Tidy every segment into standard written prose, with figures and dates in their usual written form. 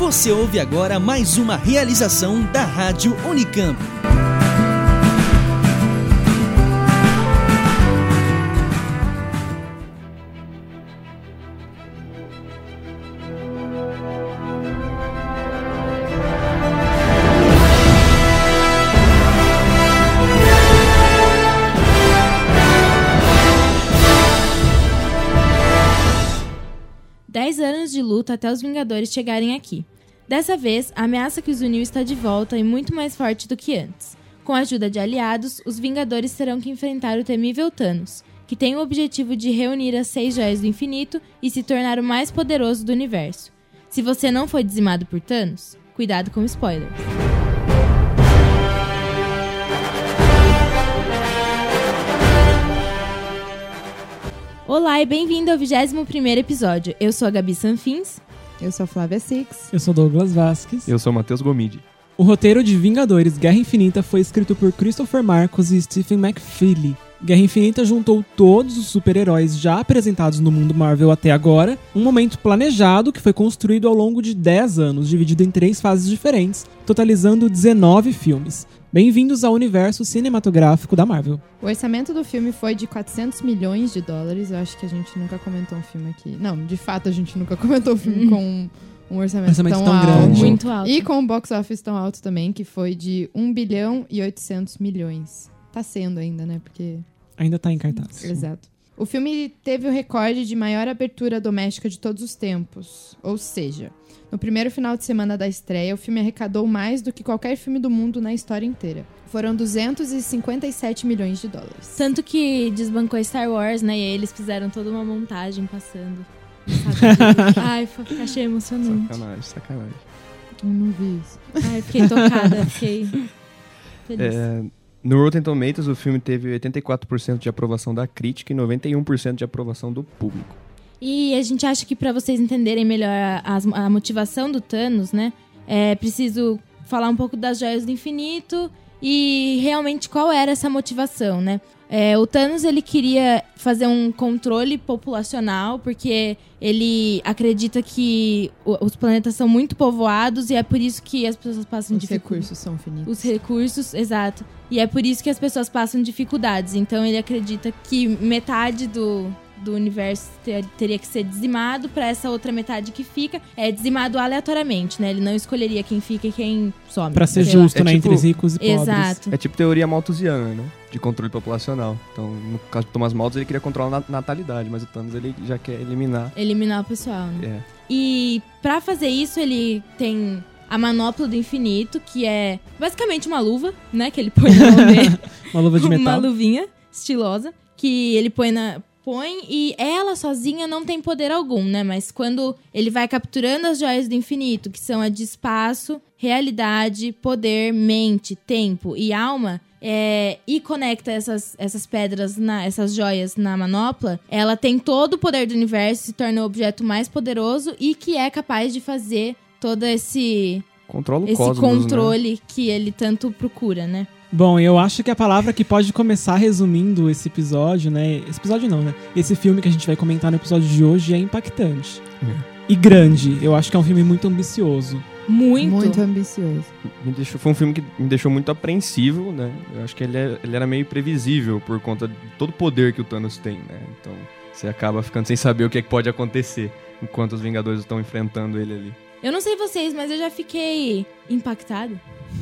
Você ouve agora mais uma realização da Rádio Unicamp. Anos de luta até os Vingadores chegarem aqui. Dessa vez, a ameaça que os uniu está de volta e muito mais forte do que antes. Com a ajuda de aliados, os Vingadores terão que enfrentar o temível Thanos, que tem o objetivo de reunir as 6 joias do infinito e se tornar o mais poderoso do universo. Se você não foi dizimado por Thanos, cuidado com spoilers. Olá e bem-vindo ao 21º episódio. Eu sou a Gabi Sanfins. Eu sou a Flávia Six. Eu sou Douglas Vasquez. Eu sou o Matheus Gomide. O roteiro de Vingadores Guerra Infinita foi escrito por Christopher Marcos e Stephen McFeely. Guerra Infinita juntou todos os super-heróis já apresentados no mundo Marvel até agora, um momento planejado que foi construído ao longo de 10 anos, dividido em 3 fases diferentes, totalizando 19 filmes. Bem-vindos ao universo cinematográfico da Marvel. O orçamento do filme foi de 400 milhões de dólares. Eu acho que a gente nunca comentou um filme aqui. Não, de fato a gente nunca comentou um filme com um orçamento tão alto. Grande. Muito alto. E com um box office tão alto também, que foi de 1 bilhão e 800 milhões. Tá sendo ainda, né? Porque... ainda tá em cartaz. Exato. O filme teve o recorde de maior abertura doméstica de todos os tempos. Ou seja, no primeiro final de semana da estreia, o filme arrecadou mais do que qualquer filme do mundo na história inteira. Foram 257 milhões de dólares. Tanto que desbancou Star Wars, né? E aí eles fizeram toda uma montagem passando. Sabe? Ai, achei emocionante. Sacanagem. Eu não vi isso. Ai, fiquei tocada, fiquei feliz. No Rotten Tomatoes, o filme teve 84% de aprovação da crítica e 91% de aprovação do público. E a gente acha que pra vocês entenderem melhor a motivação do Thanos, né? É preciso falar um pouco das Joias do Infinito e realmente qual era essa motivação, né? O Thanos, ele queria fazer um controle populacional porque ele acredita que os planetas são muito povoados e é por isso que as pessoas passam dificuldades. Os recursos são finitos. Os recursos, exato. E é por isso que as pessoas passam dificuldades. Então ele acredita que metade do universo teria que ser dizimado, para essa outra metade que fica é dizimado aleatoriamente, né? Ele não escolheria quem fica e quem some. Pra ser justo, né? Entre ricos e pobres. Exato. É tipo teoria malthusiana, né? De controle populacional. Então, no caso de Thomas Malthus, ele queria controlar a natalidade, mas o Thanos, ele já quer eliminar o pessoal, né? É. E pra fazer isso, ele tem a Manopla do Infinito, que é basicamente uma luva, né? Que ele põe na mão dele. Uma luva de metal. Uma luvinha estilosa, que ele põe e ela sozinha não tem poder algum, né? Mas quando ele vai capturando as joias do infinito, que são a de espaço, realidade, poder, mente, tempo e alma, e conecta essas pedras, essas joias na manopla, ela tem todo o poder do universo, se torna o objeto mais poderoso e que é capaz de fazer todo esse cosmos, controle, né? Que ele tanto procura, né? Bom, eu acho que a palavra que pode começar resumindo esse episódio, né? Esse episódio não, né? Esse filme que a gente vai comentar no episódio de hoje é impactante. E grande. Eu acho que é um filme muito ambicioso. Muito ambicioso. Foi um filme que me deixou muito apreensivo, né? Eu acho que ele era meio previsível por conta de todo o poder que o Thanos tem, né? Então, você acaba ficando sem saber o que é que pode acontecer enquanto os Vingadores estão enfrentando ele ali. Eu não sei vocês, mas eu já fiquei impactada.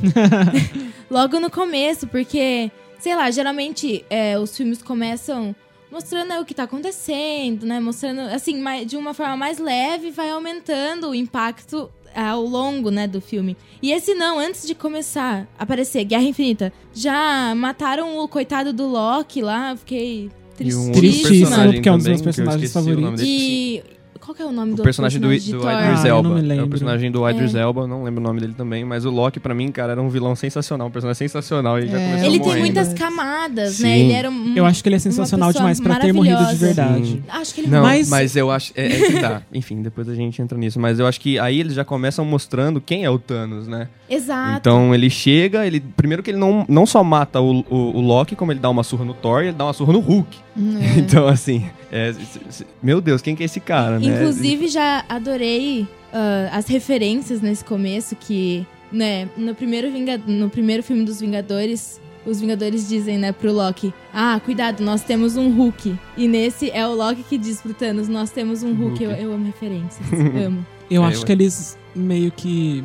Logo no começo, porque, sei lá, geralmente os filmes começam mostrando o que tá acontecendo, né? Mostrando, assim, de uma forma mais leve, vai aumentando o impacto ao longo, né, do filme. E esse não, antes de começar a aparecer Guerra Infinita, já mataram o coitado do Loki lá, fiquei tristíssimo, porque é um dos meus personagens favoritos. E... qual que é o nome do personagem do Idris Elba? É o personagem do Idris É. Elba, não lembro o nome dele também, mas o Loki, pra mim, cara, era um vilão sensacional, um personagem sensacional. E já começou ele morrendo. tem muitas camadas, Sim. né? Ele era eu acho que ele é sensacional demais pra ter morrido de verdade. Sim. Acho que ele não, mas eu acho... que tá. Enfim, depois a gente entra nisso. Mas eu acho que aí eles já começam mostrando quem é o Thanos, né? Exato. Então ele chega, primeiro que ele não só mata o Loki, como ele dá uma surra no Thor, ele dá uma surra no Hulk. Então, assim, Meu Deus, quem que é esse cara, né? Inclusive, já adorei as referências nesse começo, que, né, no primeiro filme dos Vingadores, os Vingadores dizem, né, pro Loki, cuidado, nós temos um Hulk. E nesse é o Loki que diz pro Thanos, nós temos um Hulk. Eu amo referências, amo. Eu acho que eles meio que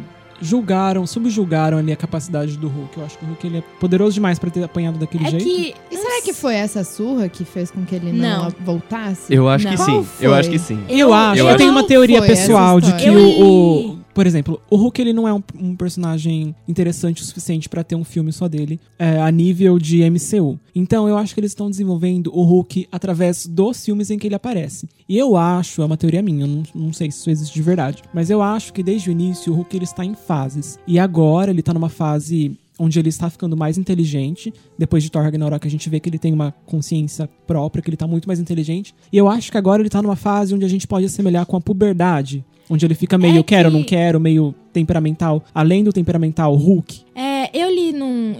subjugaram ali a capacidade do Hulk. Eu acho que o Hulk ele é poderoso demais pra ter apanhado daquele jeito. E será que foi essa surra que fez com que ele não voltasse? Eu acho que sim. Qual foi? Eu acho que sim. Eu tenho uma teoria pessoal de que o por exemplo, o Hulk ele não é um personagem interessante o suficiente pra ter um filme só dele a nível de MCU. Então eu acho que eles estão desenvolvendo o Hulk através dos filmes em que ele aparece. E eu acho, é uma teoria minha, eu não sei se isso existe de verdade, mas eu acho que desde o início o Hulk ele está em fases. E agora ele tá numa fase onde ele está ficando mais inteligente. Depois de Thor Ragnarok a gente vê que ele tem uma consciência própria, que ele tá muito mais inteligente. E eu acho que agora ele tá numa fase onde a gente pode assemelhar com a puberdade. Onde ele fica meio quero, não quero, meio temperamental. Além do temperamental, Hulk. Eu li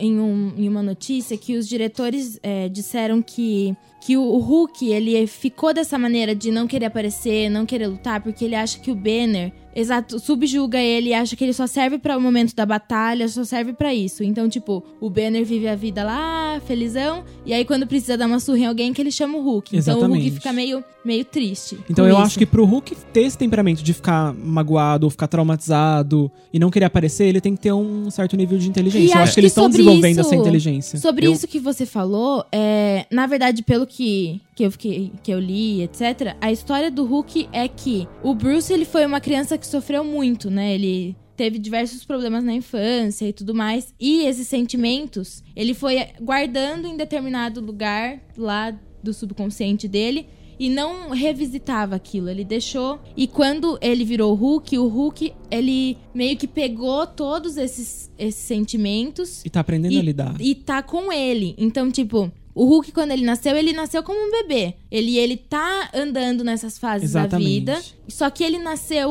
em uma notícia que os diretores disseram que o Hulk, ele ficou dessa maneira de não querer aparecer, não querer lutar, porque ele acha que o Banner, subjuga ele, acha que ele só serve para o momento da batalha, só serve pra isso. Então, tipo, o Banner vive a vida lá, felizão, e aí quando precisa dar uma surra em alguém, que ele chama o Hulk. Exatamente. Então o Hulk fica meio triste. Então eu acho que pro Hulk ter esse temperamento de ficar magoado ou ficar traumatizado e não querer aparecer, ele tem que ter um certo nível de inteligência. Eu acho que eles estão desenvolvendo essa inteligência. Sobre isso que você falou, na verdade, pelo que eu li, etc., a história do Hulk é que o Bruce, ele foi uma criança que sofreu muito, né? Ele teve diversos problemas na infância e tudo mais. E esses sentimentos, ele foi guardando em determinado lugar lá do subconsciente dele e não revisitava aquilo. Ele deixou. E quando ele virou o Hulk, ele meio que pegou todos esses sentimentos. E tá aprendendo a lidar. E tá com ele. Então, tipo, o Hulk, quando ele nasceu como um bebê. Ele tá andando nessas fases da vida. Só que ele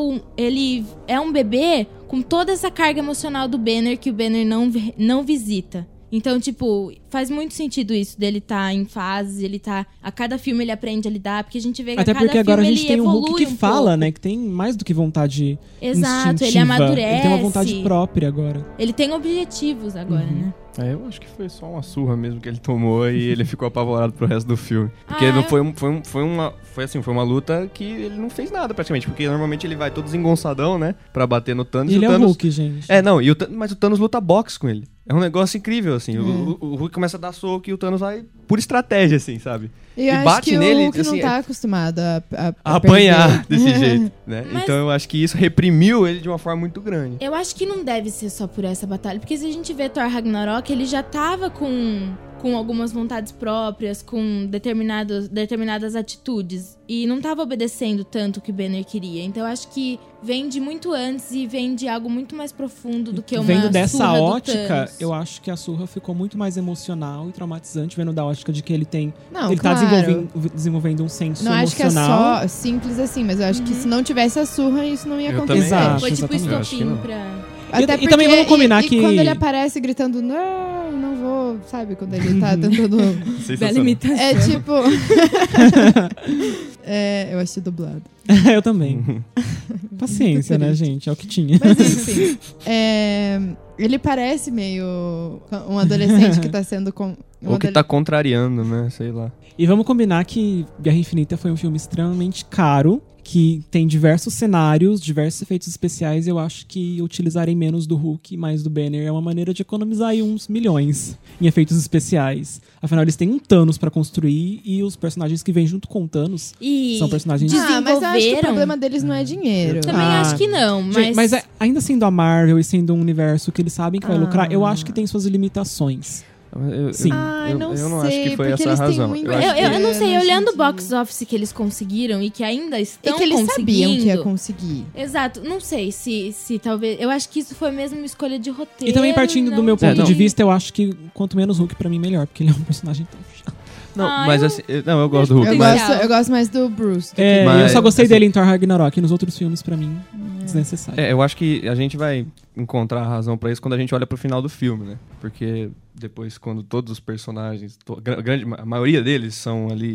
é um bebê com toda essa carga emocional do Banner que o Banner não visita. Então, tipo, faz muito sentido isso dele tá em fases, a cada filme ele aprende a lidar, porque a gente vê que até a cada porque agora filme a gente tem um Hulk que fala, pouco. né? Que tem mais do que vontade Exato, instintiva. ele amadurece. Ele tem uma vontade própria agora. Ele tem objetivos agora, né? Eu acho que foi só uma surra mesmo que ele tomou e ele ficou apavorado pro resto do filme. Porque não foi uma luta que ele não fez nada praticamente, porque normalmente ele vai todo desengonçadão, né, pra bater no Thanos. Ele e o Thanos... é o Hulk, gente. Mas o Thanos luta boxe com ele. É um negócio incrível, assim. O Hulk começa a dar soco e o Thanos vai por estratégia, assim, sabe? E bate acho que nele, o Hulk assim, não tá acostumado a apanhar desse jeito, né? Mas... Então eu acho que isso reprimiu ele de uma forma muito grande. Eu acho que não deve ser só por essa batalha, porque se a gente vê Thor Ragnarok, ele já tava com algumas vontades próprias, com determinadas atitudes, e não tava obedecendo tanto o que o Banner queria. Então eu acho que vem de muito antes e vem de algo muito mais profundo do que uma Vendo dessa surra ótica, do Thanos. eu acho que a surra ficou muito mais emocional e traumatizante, vendo da ótica de que ele tem... Não, ele claro. tá desenvolvendo um senso não emocional. Não acho que é só simples assim, mas eu acho que se não tivesse a surra, isso não ia Eu acontecer. também Foi tipo exatamente. estopim pra... Até E também vamos combinar que... quando ele aparece gritando, não vou, sabe? Quando ele tá tentando... Bela imitação. É tipo... eu achei dublado. Eu também. Paciência, né, gente? É o que tinha. Mas enfim, ele parece meio um adolescente que tá sendo... Ou que tá contrariando, né? Sei lá. E vamos combinar que Guerra Infinita foi um filme extremamente caro, que tem diversos cenários, diversos efeitos especiais. Eu acho que utilizarem menos do Hulk e mais do Banner é uma maneira de economizar aí uns milhões em efeitos especiais. Afinal, eles têm um Thanos pra construir e os personagens que vêm junto com o Thanos são personagens... mas eu acho que o problema deles não é dinheiro. Também acho que não, mas... Mas ainda sendo a Marvel e sendo um universo que eles sabem que vai lucrar, eu acho que tem suas limitações. Sim. Eu não acho que foi essa a razão. Eu não sei, olhando o box office que eles conseguiram e que ainda estão e que eles sabiam que ia conseguindo. conseguir. Exato, não sei se talvez... Eu acho que isso foi mesmo uma escolha de roteiro. E também partindo do meu ponto de vista, eu acho que quanto menos Hulk pra mim melhor, porque ele é um personagem tão chato. Não, mas assim... eu gosto do Hulk. Eu gosto mais do Bruce. Eu só gostei dele em Thor Ragnarok, e nos outros filmes, pra mim, desnecessário. Eu acho que a gente vai encontrar a razão pra isso quando a gente olha pro final do filme, né? Porque depois, quando todos os personagens, a maioria deles são ali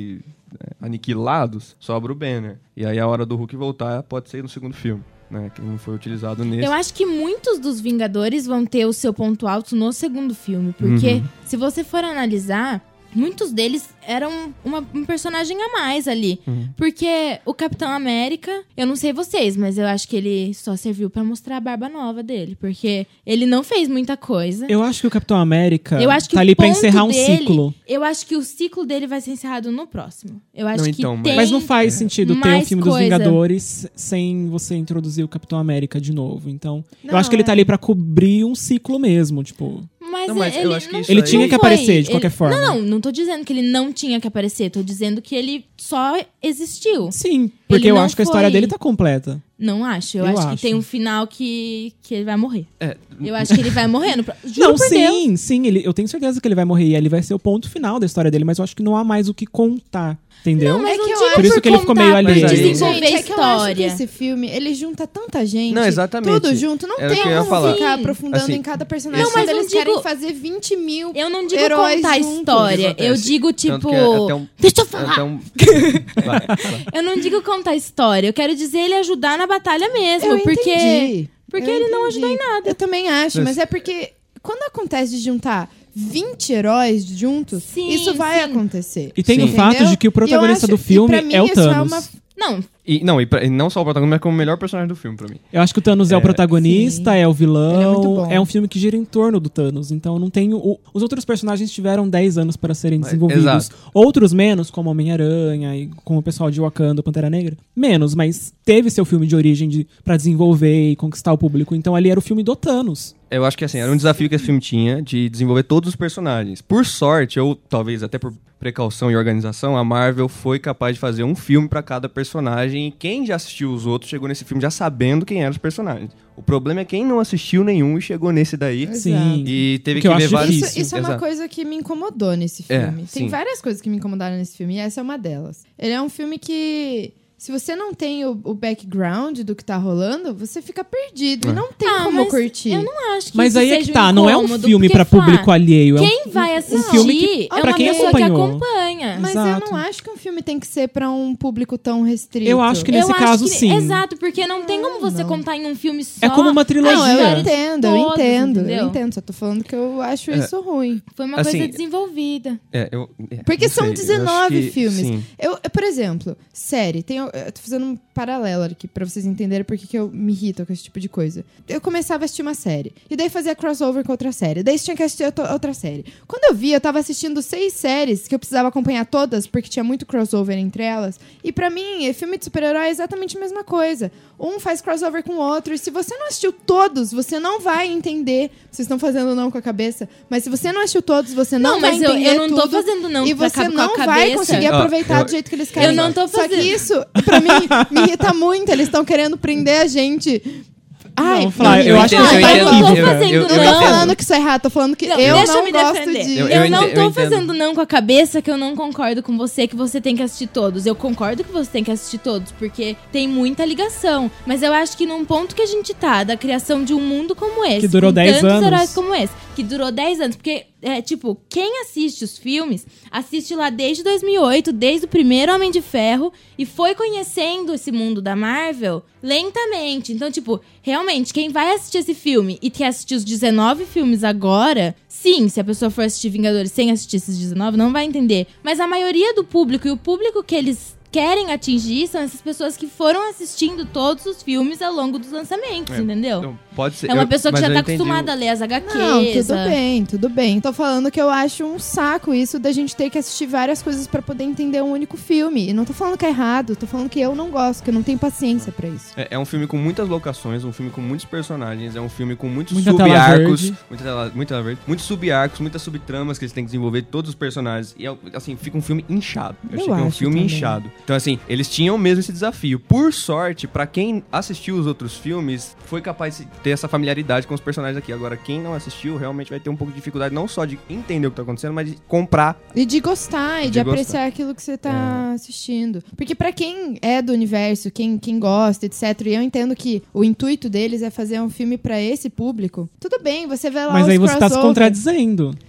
aniquilados, sobra o Banner. E aí a hora do Hulk voltar pode ser no segundo filme, né? Que não foi utilizado nesse. Eu acho que muitos dos Vingadores vão ter o seu ponto alto no segundo filme. Porque se você for analisar, muitos deles eram um personagem a mais ali. Porque o Capitão América, eu não sei vocês, mas eu acho que ele só serviu pra mostrar a barba nova dele. Porque ele não fez muita coisa. Eu acho que o Capitão América Tá ali pra encerrar um ciclo. Eu acho que o ciclo dele vai ser encerrado no próximo. Eu acho Não, que então, tem Mas não faz sentido ter um mais filme dos coisa. Vingadores sem você introduzir o Capitão América de novo. Então, eu Não, acho que ele tá ali pra cobrir um ciclo mesmo, tipo... Mas, Não, mas ele, eu acho que não- isso Ele aí- tinha que não foi. aparecer, de qualquer forma. Não tô dizendo que ele não tinha que aparecer. Tô dizendo que ele só existiu. Sim, porque Ele eu não acho que a história foi- dele tá completa. Não acho. Eu Eu acho que acho. tem um final que ele vai morrer. É, Eu acho que ele vai morrer. Juro Não, por Deus. sim, eu tenho certeza que ele vai morrer e ele vai ser o ponto final da história dele, mas eu acho que não há mais o que contar, entendeu? Não, mas É não que eu digo acho- Por isso que ele ficou meio contar, por alheio. desenvolver Gente, a é que eu acho que história. esse filme, ele junta tanta gente. Não, exatamente. Tudo junto. Não Era o tem que eu ia como falar. ficar Sim. aprofundando Assim, em cada personagem. Não, mas Quando não eles querem digo- fazer 20 mil Eu não digo heróis contar a juntos. história. Acontece. Eu digo, Tanto tipo... que é até um- Deixa eu falar. Até um... Vai. Eu não digo contar a história. Eu quero dizer ele ajudar na batalha mesmo. Eu porque entendi. porque Eu ele não entendi. ajudou em nada. Eu também acho, mas é porque quando acontece de juntar 20 heróis juntos, Sim, isso vai sim. acontecer. E tem Sim. o fato Entendeu? de que o protagonista E eu do acho- filme e pra mim é o isso Thanos. uma- Não, E não só o protagonista, mas como o melhor personagem do filme, pra mim. Eu acho que o Thanos é o protagonista, sim. é o Ele é muito vilão, bom. é um filme que gira em torno do Thanos. Então não tem. Os outros personagens tiveram 10 anos para serem desenvolvidos. exato. Outros menos, como Homem-Aranha e como o pessoal de Wakanda, Pantera Negra. Menos, mas teve seu filme de origem pra desenvolver e conquistar o público. Então ali era o filme do Thanos. Eu acho que assim, era um desafio que esse filme tinha de desenvolver todos os personagens. Por sorte, ou talvez até por precaução e organização, a Marvel foi capaz de fazer um filme pra cada personagem. E quem já assistiu os outros chegou nesse filme já sabendo quem eram os personagens. O problema é quem não assistiu nenhum e chegou nesse daí. Exato. Sim. E teve O que que eu ver acho vários. difícil. Isso é uma Exato. coisa que me incomodou nesse É, filme. Tem sim. várias coisas que me incomodaram nesse filme, e essa é uma delas. Ele é um filme que, se você não tem o background do que tá rolando, você fica perdido. E não tem como mas curtir. eu não acho que Mas isso aí é seja que tá, não é um incômodo, filme porque, pra público alheio. É um Quem vai assistir filme que- é pra uma quem pessoa que acompanhou. acompanha. Mas Exato. eu não acho que um filme tem que ser pra um público tão restrito. Eu acho que nesse Eu acho caso, que- sim. Exato, porque não tem como você não. contar em um filme só. É como uma trilogia. Não, eu história de entendo, todos, eu entendeu? entendo. Só tô falando que eu acho isso ruim. Foi uma Assim, coisa desenvolvida. Porque não são sei, eu 19 acho que filmes. sim. Eu, por exemplo, série, eu tô fazendo um paralelo aqui pra vocês entenderem por que eu me irrito com esse tipo de coisa. Eu começava a assistir uma série, e daí fazia crossover com outra série, daí você tinha que assistir outra série. Quando eu vi, eu tava assistindo 6 séries que eu precisava acompanhar todas, porque tinha muito crossover entre elas. E pra mim, filme de super-herói é exatamente a mesma coisa. Um faz crossover com o outro, e se você não assistiu todos, você não vai entender. Vocês estão fazendo não com a cabeça, mas se você não assistiu todos, você não, vai mas eu entender não tô tudo. fazendo não E pra você com a não vai cabeça. conseguir Ó, aproveitar eu- do jeito que eles querem. Eu não tô Só que fazendo. isso, pra mim, me irrita muito. Eles estão querendo prender a gente. Ai, Não, Flávia, eu acho que não, você eu tá não tô equívoca. fazendo não tô não. falando que isso é errado, tô falando que Não, eu deixa eu não me gosto defender. de... Eu não tô entendo. fazendo não com a cabeça que eu não concordo com você que você tem que assistir todos. Eu concordo que você tem que assistir todos, porque tem muita ligação. Mas eu acho que num ponto que a gente tá, da criação de um mundo como esse, Que durou com 10 tantos anos. heróis como esse, que durou 10 anos, porque, tipo, quem assiste os filmes, assiste lá desde 2008, desde o primeiro Homem de Ferro, e foi conhecendo esse mundo da Marvel lentamente. Então, tipo, realmente, quem vai assistir esse filme e quer assistir os 19 filmes agora, sim, se a pessoa for assistir Vingadores sem assistir esses 19, não vai entender. Mas a maioria do público, e o público que eles querem atingir, são essas pessoas que foram assistindo todos os filmes ao longo dos lançamentos, entendeu? Não, pode ser. É uma pessoa que mas já eu tá entendi acostumada a ler as HQs. Não, tudo bem. Tô falando que eu acho um saco isso da gente ter que assistir várias coisas pra poder entender um único filme. E não tô falando que é errado, tô falando que eu não gosto, que eu não tenho paciência pra isso. É um filme com muitas locações, um filme com muitos personagens, é um filme com muitos Muita tela sub-arcos. verde. Muita tela verde. Muitos sub-arcos, muitas subtramas que eles têm que desenvolver, todos os personagens. E, assim, fica um filme inchado. Eu achei que é um acho filme também. inchado. Então, assim, eles tinham mesmo esse desafio. Por sorte, pra quem assistiu os outros filmes, foi capaz de ter essa familiaridade com os personagens aqui. Agora, quem não assistiu, realmente vai ter um pouco de dificuldade, não só de entender o que tá acontecendo, mas de comprar. E de gostar, e de De gostar. apreciar aquilo que você tá assistindo. Porque pra quem é do universo, quem gosta, etc., e eu entendo que o intuito deles é fazer um filme pra esse público, tudo bem, você vê lá Mas os aí você tá se crossover. contradizendo. Não,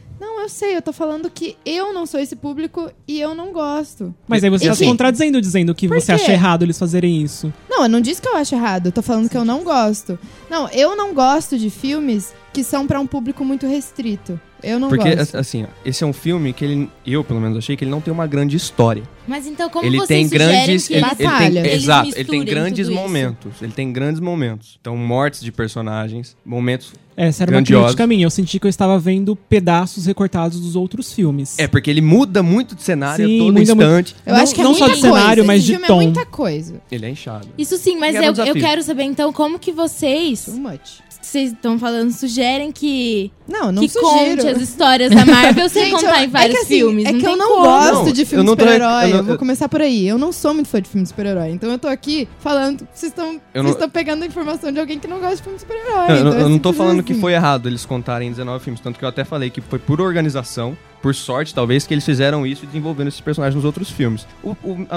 eu sei. Eu tô falando que eu não sou esse público e eu não gosto. Mas aí você tá se contradizendo, dizendo que você acha errado eles fazerem isso. Não, eu não disse que eu acho errado. Eu tô falando que eu não gosto. Não, eu não gosto de filmes que são pra um público muito restrito. Eu não gosto. Porque, assim, esse é um filme que eu, pelo menos, achei que ele não tem uma grande história. Mas então como Ele vocês tem grandes... sugerem que Exato, ele tem misturem grandes tudo isso? momentos. Ele tem grandes momentos. Então, mortes de personagens, momentos Essa era grandiosos. uma crítica minha. Eu senti que eu estava vendo pedaços recortados dos outros filmes. É, porque ele muda muito de cenário Sim, a todo muda instante. Eu acho que é não muita só de coisa. cenário, mas Esse de filme tom. é muita coisa. Ele é inchado. Isso sim, mas Era um eu desafio. quero saber então como que vocês estão falando, sugerem que Não, eu não que sugiro. conte as histórias da Marvel sem Gente, contar em vários é que, assim, filmes. É que eu tem não como. gosto Não, de eu filme de não tô- super-herói. eu Eu vou começar por aí. Eu não sou muito fã de filme de super-herói. Então eu tô aqui falando. Vocês estão pegando a informação de alguém que não gosta de filme de super-herói. Não, então eu não tô simples falando assim. que foi errado eles contarem 19 filmes, tanto que eu até falei que foi por organização, por sorte, talvez, que eles fizeram isso e desenvolvendo esses personagens nos outros filmes. O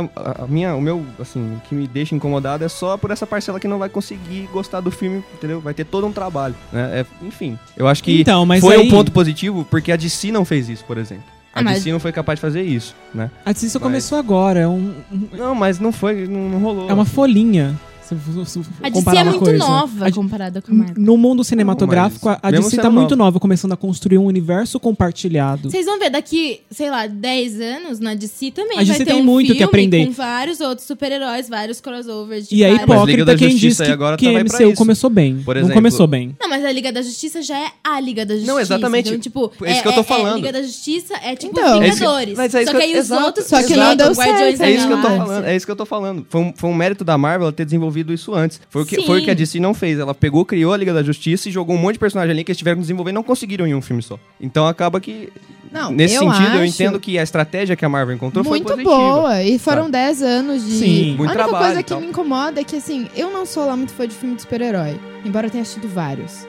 meu, assim, o que me deixa incomodado é só por essa parcela que não vai conseguir gostar do filme, entendeu? Vai ter todo um trabalho, né? Enfim, eu acho que Então, mas foi aí- um ponto positivo, porque a DC não fez isso, por exemplo. A mas- DC não foi capaz de fazer isso, né? A DC só Mas- começou agora. Não, mas não foi, não rolou. É uma folhinha. Se A DC comparar é uma muito coisa. nova comparada com a Marvel. No mundo cinematográfico, Não, mas a mesmo DC sendo tá muito nova. nova, começando a construir um universo compartilhado. Vocês vão ver daqui, sei lá, 10 anos, na DC também A DC vai ter tem um muito filme que aprender. com vários outros super-heróis, vários crossovers. De E é várias- Mas Liga da hipócrita quem diz Justiça que, aí agora que vai a pra MCU isso. começou bem. Por Não exemplo- começou bem. Não, mas a Liga da Justiça já é a Liga da Justiça. Não, exatamente. Então, tipo, É isso que eu tô falando. Liga da Justiça é tipo Então, os é isso que- Vingadores. mas é isso Só que que eu- aí os exato. outros Só que chegam, não deu Guardiões certo, da É isso que eu tô Galáxia. falando, é isso que eu tô falando. Foi um mérito da Marvel ela ter desenvolvido isso antes. Foi o que Sim. a DC não fez. Ela pegou, criou a Liga da Justiça e jogou um monte de personagem ali que eles tiveram que desenvolver e não conseguiram em um filme só. Então acaba que, Não, nesse eu sentido, eu acho entendo que a estratégia que a Marvel encontrou muito foi positiva. boa. E foram sabe? 10 anos de... Sim. Muito a única trabalho coisa e que tal. me incomoda é que, assim, eu não sou lá muito fã de filme de super-herói. Embora eu tenha assistido vários.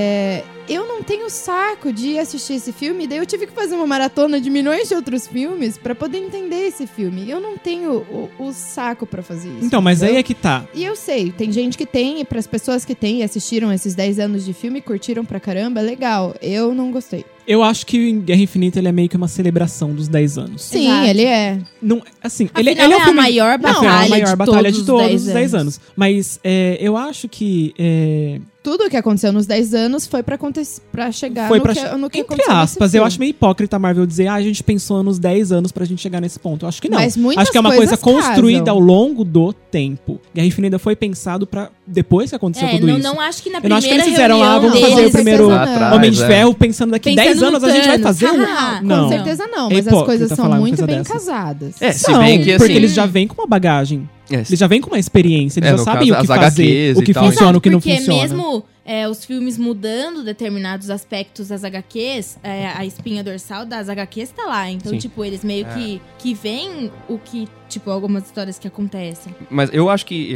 Eu não tenho saco de assistir esse filme. Daí eu tive que fazer uma maratona de milhões de outros filmes pra poder entender esse filme. Eu não tenho o saco pra fazer isso. Então, mas aí entendeu? é que tá. E eu sei, tem gente que tem, e pras pessoas que têm e assistiram esses 10 anos de filme, curtiram pra caramba, é legal. Eu não gostei. Eu acho que em Guerra Infinita ele é meio que uma celebração dos 10 anos. Sim, Exato. ele é. Não, assim, Afinal, ele é um a filme... maior Afinal, batalha a maior de batalha todos de todos os 10 10 anos. Mas eu acho que... Tudo o que aconteceu nos 10 anos foi pra chegar Foi no, pra que, no que entre aconteceu nesse aspas, eu filme. acho meio hipócrita a Marvel dizer a gente pensou nos 10 anos pra gente chegar nesse ponto. Eu acho que não. Mas muitas Acho que é uma coisa coisas construída casam. ao longo do tempo. Guerra Infinita foi pensado pra depois que aconteceu tudo isso. não acho que na Eu não primeira acho que eles fizeram, reunião vamos deles, fazer o primeiro Lá atrás, Homem de Ferro pensando daqui Pensando 10 no anos a gente vai Thanos. fazer um... Ah, Não. Com certeza não, É mas as hipócrita coisas são falar uma muito coisa bem dessas. casadas. Se Não, bem que porque assim... eles já vêm com uma bagagem. Eles já vêm com uma experiência, eles É, já no sabem caso, o que as fazer, HQs o que e tal. funciona, o que não porque funciona. mesmo os filmes mudando determinados aspectos das HQs, a espinha dorsal das HQs tá lá. Então, Sim. tipo, eles meio que veem o que, tipo, algumas histórias que acontecem. Mas eu acho que,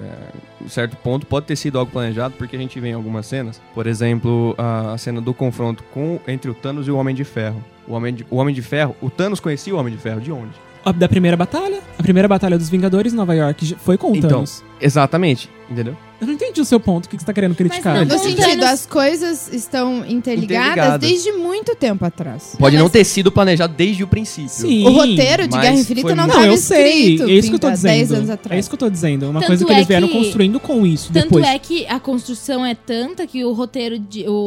em certo ponto, pode ter sido algo planejado, porque a gente vê em algumas cenas. Por exemplo, a cena do confronto entre o Thanos e o Homem de Ferro. O Homem de Ferro, o Thanos conhecia o Homem de Ferro de onde? Da primeira batalha. A primeira batalha dos Vingadores em Nova York foi com o Então, Thanos. exatamente, entendeu? Eu não entendi o seu ponto, o que você tá querendo criticar? não, No Com sentido, Thanos- as coisas estão interligadas Interligadas. desde muito tempo atrás. Pode não mas- ter sido planejado desde o princípio. Sim. O roteiro de mas Guerra Infinita foi não muito- estava Não, eu sei. escrito É isso que eu tô 10 dizendo. anos É atrás. isso que eu tô dizendo. É uma Tanto coisa que é eles vieram que- construindo com isso Tanto depois. é que a construção é tanta que o roteiro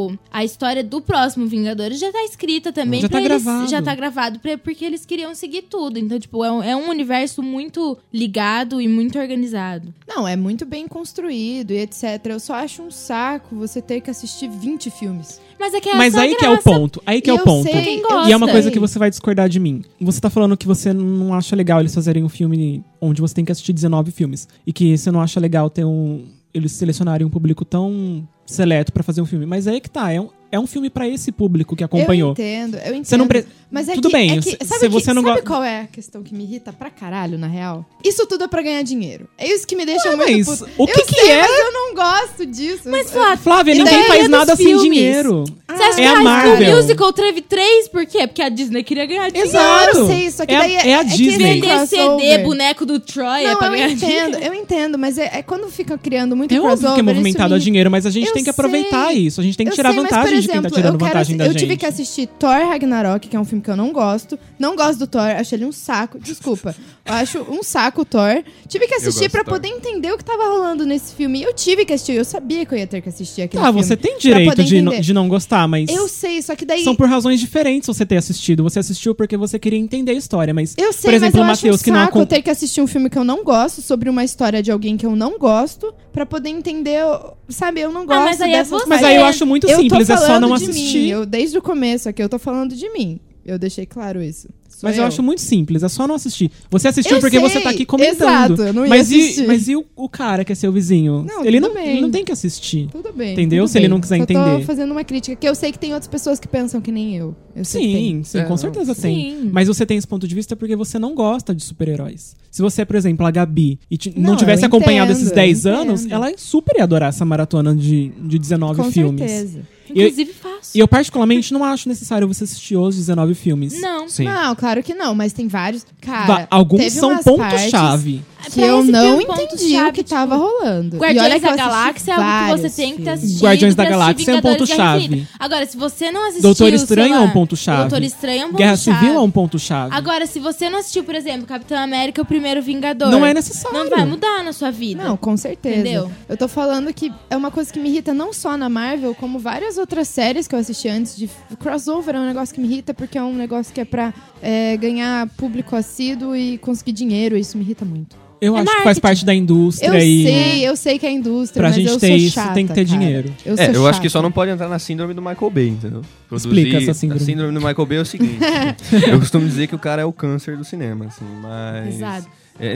a história do próximo Vingadores já tá escrita também. Já tá pra eles- gravado. Já tá gravado porque eles queriam seguir tudo. Então, tipo, é um universo muito ligado e muito organizado. Não, é muito bem construído e etc. Eu só acho um saco você ter que assistir 20 filmes. Mas é que é Mas só aí que é o graça. ponto. Aí que é E o eu ponto. sei, Quem eu gosta. E é uma coisa sei. que você vai discordar de mim. Você tá falando que você não acha legal eles fazerem um filme onde você tem que assistir 19 filmes. E que você não acha legal ter eles selecionarem um público tão seleto pra fazer um filme. Mas aí que tá. É um filme pra esse público que acompanhou. Eu entendo. Você não pre- Mas é Tudo que, bem, é que, se sabe, você não sabe gosta- qual é a questão que me irrita pra caralho, na real? Isso tudo é pra ganhar dinheiro. É isso que me deixa muito mas puto. o que eu que sei, é? mas eu não gosto disso. Mas, Flávio, Flávia, E ninguém daí faz dos nada sem filmes? dinheiro. Você acha que é a High School Marvel. Musical teve 3? Por quê? Porque a Disney queria ganhar dinheiro. Exato. Eu sei, só que É a- daí é a que Disney. Vender CD, crossover. boneco do Troy é pra Não, ganhar dinheiro. eu entendo, mas é quando fica criando muito É óbvio crossover... que é movimentado a isso me- dinheiro, mas a gente Eu tem que aproveitar sei. isso. A gente tem que Eu tirar sei, mas, vantagem por de quem tá exemplo, tirando vantagem da eu gente. tive que assistir Thor Ragnarok, que é um filme que eu não gosto. Não gosto do Thor, acho ele um saco. Desculpa. Eu acho um saco o Thor. Tive que assistir gosto pra do Thor. poder entender o que tava rolando nesse filme. Eu tive que assistir, eu sabia que eu ia ter que assistir aquele Ah, filme. você tem pra direito poder de, entender. de não gostar, mas Eu sei, só que daí... são por razões diferentes você ter assistido. Você assistiu porque você queria entender a história, mas Eu sei, por exemplo, mas eu o acho um Matheus que não saco eu acompanha. ter que assistir um filme que eu não gosto, sobre uma história de alguém que eu não gosto, pra poder entender, sabe, eu não gosto mas aí é dessas você. Mas aí eu acho muito Eu tô simples, é só falando não de assistir. mim, desde o começo aqui, eu tô falando de mim. Eu deixei claro isso. Sou Mas eu acho muito simples, é só não assistir. Você assistiu Eu porque sei, você tá aqui comentando. exato, eu não ia mas assistir. mas e o cara que é seu vizinho? Não, ele tudo não, bem. ele não tem que assistir. Tudo bem. Entendeu? tudo Se ele bem. não quiser Só entender. tô fazendo uma crítica, que eu sei que tem outras pessoas que pensam que nem eu. Eu sei que tem. Sim, É, com não, certeza sim. tem. Mas você tem esse ponto de vista porque você não gosta de super-heróis. Se você, por exemplo, a Gabi, e não Não, tivesse eu acompanhado entendo, esses 10 eu anos, entendo. ela super ia adorar essa maratona de 19 Com filmes. certeza. Inclusive, faço. E eu, particularmente, não acho necessário você assistir os 19 filmes. Não. Sim. Não, claro que não, mas tem vários. Cara, Alguns teve são umas ponto-chave. que Pra eu esse não filme, entendi ponto-chave, o que tava rolando. E olha Guardiões que da eu assisti Galáxia é algo que você vários tem que ter filmes. assistido. Guardiões da pra assistir Galáxia é um Vingadores Guerra ponto-chave. Infinita. Agora, se você não assistiu, Doutor sei Estranho lá, é um ponto-chave. Doutor Estranho é um Guerra ponto-chave. Civil é um ponto-chave. Agora, se você não assistiu, por exemplo, Capitão América, o primeiro Vingador. Não é necessário. Não vai mudar na sua vida. Não, com certeza. Entendeu? Eu tô falando que é uma coisa que me irrita não só na Marvel, como várias outras séries que eu assisti antes. De crossover é um negócio que me irrita porque é um negócio que é pra ganhar público assíduo e conseguir dinheiro. Isso me irrita muito. Eu É acho que faz marketing. parte da indústria Eu sei que é indústria, pra mas gente eu ter sou isso, chata, tem que ter cara. dinheiro. Eu sou Eu acho que chata. só não pode entrar na síndrome do Michael Bay, entendeu? Explica essa síndrome. A síndrome do Michael Bay é o seguinte. Eu costumo dizer que o cara é o câncer do cinema, assim, mas... Pesado.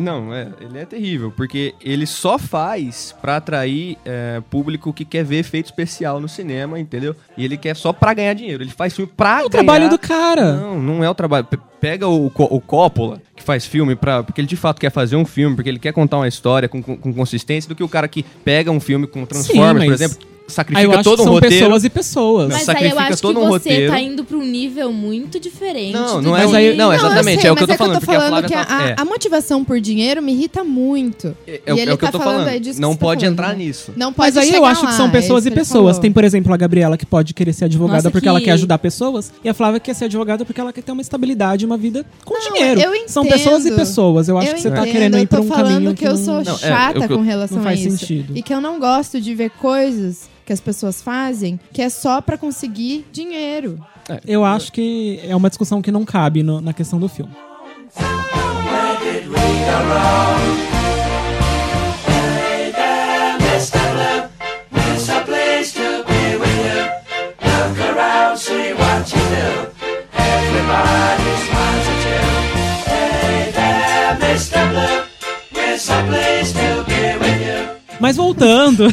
Ele é terrível, porque ele só faz pra atrair público que quer ver efeito especial no cinema, entendeu? E ele quer só pra ganhar dinheiro. Ele faz filme pra ganhar... É o trabalho do cara. Não é o trabalho. Pega o Coppola, que faz filme porque ele de fato quer fazer um filme, porque ele quer contar uma história com consistência, do que o cara que pega um filme com Transformers, Sim, por mas exemplo, Aí eu sacrifica acho todo que um são roteiro. pessoas e pessoas. Não, Mas aí eu sacrifica acho que todo um você roteiro. tá indo pra um nível muito diferente. Não, do não é que- o- aí- não, eu exatamente, sei, é o que eu mas tô falando, porque a Flávia que tá- a motivação por dinheiro me irrita muito. É o E ele que eu tá tô falando, falando. é disso que Não você tá pode falando, entrar né? nisso. Não pode Mas aí eu chegar acho que lá, são é pessoas isso e que ele pessoas. falou. Tem, por exemplo, a Gabriela que pode querer ser advogada Nossa, porque ela que- quer ajudar pessoas. E a Flávia quer ser advogada porque ela quer ter uma estabilidade, uma vida com Não, dinheiro. eu São entendo. pessoas e pessoas. Eu acho Eu que você tá entendo, querendo ir pra um eu tô falando caminho que eu sou Não, chata eu- com relação não faz a isso. sentido. E que eu não gosto de ver coisas que as pessoas fazem que é só pra conseguir dinheiro. Eu acho que é uma discussão que não cabe na questão do filme. Mas voltando...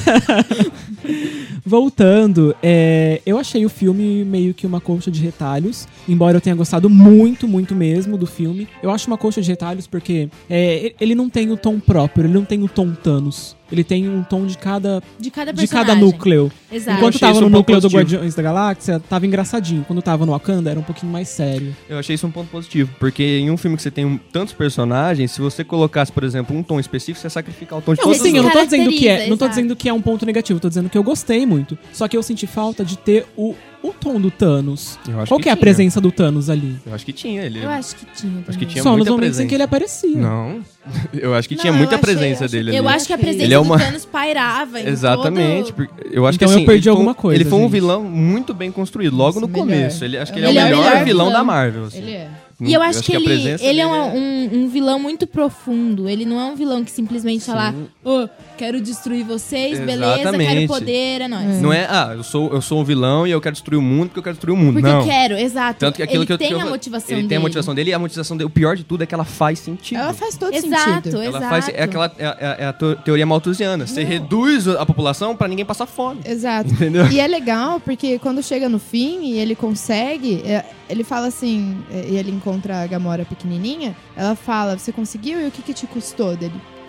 Voltando, eu achei o filme meio que uma colcha de retalhos, embora eu tenha gostado muito, muito mesmo do filme. Eu acho uma colcha de retalhos porque ele não tem o tom próprio, ele não tem o tom Thanos. Ele tem um tom de cada núcleo. Exato. Enquanto achei tava isso no um ponto núcleo do positivo. Guardiões da Galáxia, tava engraçadinho. Quando tava no Wakanda, era um pouquinho mais sério. Eu achei isso um ponto positivo, porque em um filme que você tem tantos personagens, se você colocasse, por exemplo, um tom específico, você ia sacrificar o tom de Não, todos sim, os eu não tô Caracteriza, dizendo que não tô exato. dizendo que é um ponto negativo, eu tô dizendo que eu gostei muito. Só que eu senti falta de ter o tom do Thanos. Eu acho Qual que é a tinha. presença do Thanos ali? Eu acho que tinha. Eu acho que tinha. Acho que também. tinha Só nos muita momentos presença. em que ele aparecia. Não. Eu acho que Não, tinha eu muita achei- presença achei- dele ali. Eu acho que a presença Ele é uma- do Thanos pairava. em Exatamente. todo- Porque eu acho Então que eu assim, perdi ele foi alguma coisa, Ele foi um gente. vilão muito bem construído, logo no Melhor. começo. Acho que ele é o Ele é o melhor melhor vilão vilão. da Marvel. assim. Ele é. E eu acho que a ele presença é dele um vilão muito profundo. Ele não é um vilão que simplesmente tá lá, quero destruir vocês, beleza, quero Exatamente. poder, é nóis. Não é, eu sou um vilão e eu quero destruir o mundo porque eu quero destruir o mundo. Porque não. eu quero, exato. Tanto que aquilo ele que eu tem que a eu- motivação Ele dele. tem a motivação dele e a motivação dele, o pior de tudo é que ela faz sentido. Ela faz todo Exato, sentido. Ela exato. faz, é a teoria malthusiana. Você reduz a população pra ninguém passar fome. Exato. Entendeu? E é legal porque quando chega no fim e ele consegue, ele fala assim, e ele encontra a Gamora pequenininha, ela fala, você conseguiu e o que te custou dele? Tudo.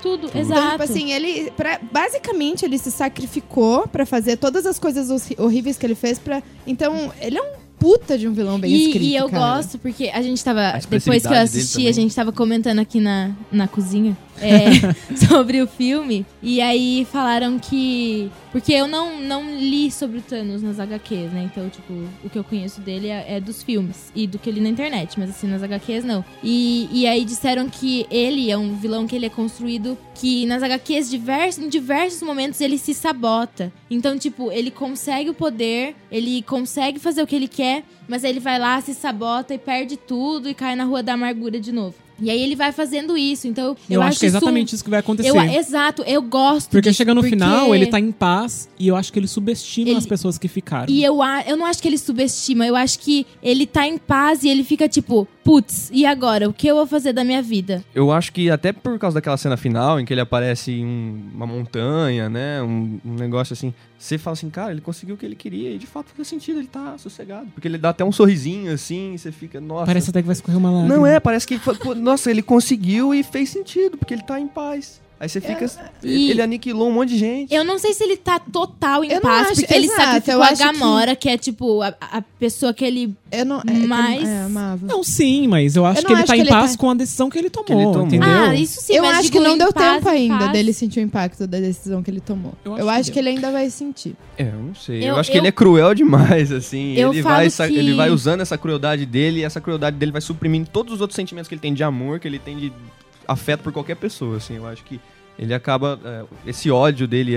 Tudo, Então, exato. tipo assim, basicamente, ele se sacrificou pra fazer todas as coisas horríveis que ele fez pra... Então, ele é um puta de um vilão bem escrito, E eu cara. gosto, porque a gente tava... A Depois que eu expressividade assisti, dele a gente tava comentando aqui na cozinha sobre o filme. E aí falaram que... Porque eu não li sobre o Thanos nas HQs, né? Então, tipo, o que eu conheço dele é dos filmes. E do que eu li na internet. Mas assim, nas HQs, não. E aí disseram que ele é um vilão que ele é construído... Que nas HQs, em diversos momentos, ele se sabota. Então, tipo, ele consegue o poder. Ele consegue fazer o que ele quer. Mas aí ele vai lá, se sabota e perde tudo. E cai na Rua da Amargura de novo. E aí ele vai fazendo isso, então... Eu acho que é exatamente isso que vai acontecer. Exato, eu gosto Porque disso, chega no final, ele tá em paz, e eu acho que ele subestima as pessoas que ficaram. E eu não acho que ele subestima, eu acho que ele tá em paz e ele fica tipo... Putz, e agora? O que eu vou fazer da minha vida? Eu acho que até por causa daquela cena final, em que ele aparece em uma montanha, né? Um negócio assim. Você fala assim, cara, ele conseguiu o que ele queria. E de fato faz sentido, ele tá sossegado. Porque ele dá até um sorrisinho assim, e você fica, nossa... Parece até que vai escorrer uma lágrima. Não, parece que... Pô, nossa, ele conseguiu e fez sentido, porque ele tá em paz. Aí você fica... Ele aniquilou um monte de gente. Eu não sei se ele tá total em Eu não paz, acho- porque ele exato, sacrificou eu a acho Gamora, que é tipo a pessoa que ele... Eu não... Mas- amava. Não, sim, mas eu acho Eu que não ele acho tá que em ele paz tá- com a decisão que ele tomou, Que ele tomou. entendeu? Ah, isso sim, Eu mas acho digo, que não em deu paz, tempo em ainda paz. dele sentir o impacto da decisão que ele tomou. Eu acho que Que ele ainda vai sentir. Eu não sei. Eu- Eu acho que eu- ele é cruel demais, assim. Eu Ele falo vai, que- ele vai usando essa crueldade dele, e essa crueldade dele vai suprimindo todos os outros sentimentos que ele tem de amor, que ele tem de afeto por qualquer pessoa, assim. Eu acho que ele acaba... esse ódio dele,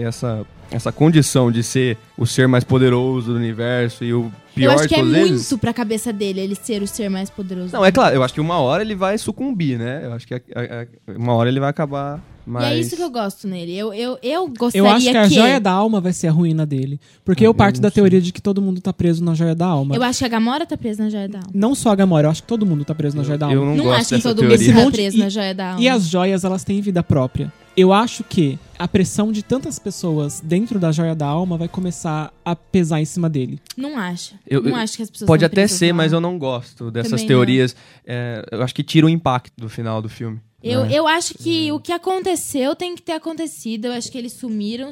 essa condição de ser o ser mais poderoso do universo e o pior Eu acho de que é todos muito eles... pra cabeça dele, ele ser o ser mais poderoso. Não, é claro, eu acho que uma hora ele vai sucumbir, né? Eu acho que uma hora ele vai acabar, mas... E é isso que eu gosto nele. Eu gostaria Eu acho que a que... joia da alma vai ser a ruína dele. Porque eu parto da teoria de que todo mundo tá preso na joia da alma. Eu acho que a Gamora tá presa na joia da alma. Não só a Gamora, eu acho que todo mundo tá preso na joia da alma. Eu não Não gosto acho que dessa todo teoria. mundo tá Monte- preso na joia da alma. E as joias, elas têm vida própria. Eu acho que a pressão de tantas pessoas dentro da joia da alma vai começar a pesar em cima dele. Não acho. Eu- Não acho que as pessoas Pode são até presas ser, lá. mas eu não gosto dessas Também teorias. Eu acho que tira o impacto do final do filme. Eu acho que o que aconteceu tem que ter acontecido. Eu acho que eles sumiram.